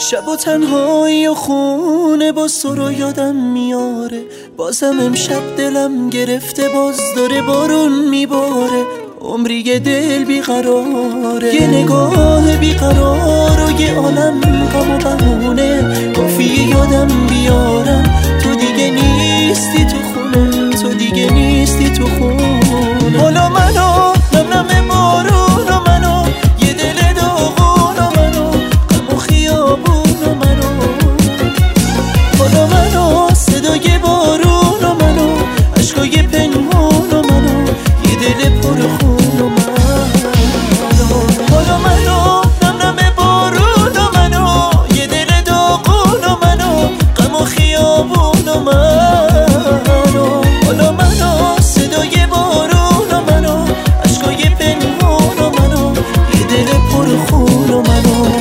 شب و تنهایی و خونه باز تو رو یادم میاره. بازم امشب دلم گرفته، باز داره بارون میباره. عمری یه دل بیقراره، یه نگاه بیقرار و یه عالم غم و بهونه. کافیه یادم بیارم تو دیگه نیستی تو خونه، تو دیگه نیستی تو خونه. حالا منو نم بارون و منو یه دل داغون و منو غم و خیابون و منو. حالا منو صدای بارون و منو عشقای پنهون و منو یه دل پر خون و منو. حالا منو نم بارون و منو یه دل داغون و منو غم و خیابون و منو. حالا منو صدای بارون و منو عشقای پنهون و منو یه دل پر خون و منو.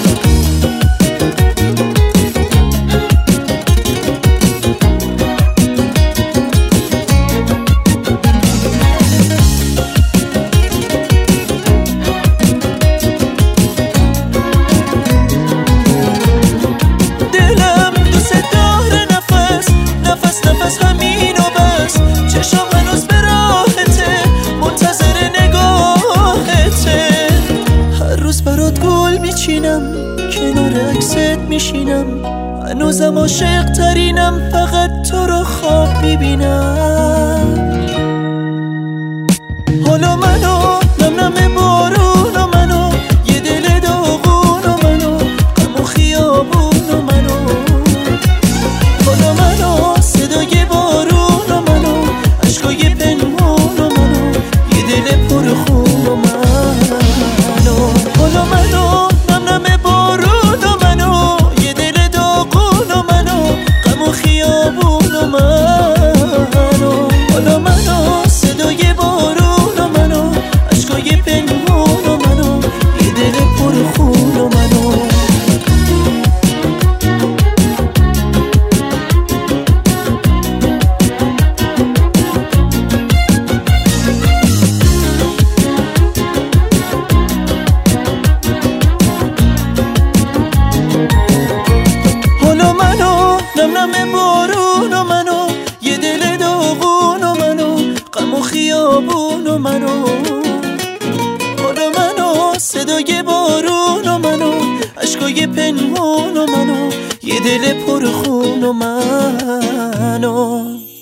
نفس همین و بس، چشم هنوز به راحته منتظر نگاهته. هر روز برات گل میچینم کنار عکست میشینم، هنوزم عاشق ترینم فقط تو رو خواب میبینم. حالا منو نم بارون و منو یه دل داغون و منو غم و خیابون و منو. حالا منو صدای بارون و منو عشقای پنهون و منو یه دل پر خون و منو. حالا منو نم بارون و منو یه دل داغون و منو غم و خیابون و منو. حالا منو صدای بارون و منو عشقای پنهون و منو یه دل پر خون و منو. نم بارون و منو یه دل داغون و منو غم و خیابون و منو. حالا منو صدای بارون و منو عشقای پنهون و منو یه دل پر خون و منو.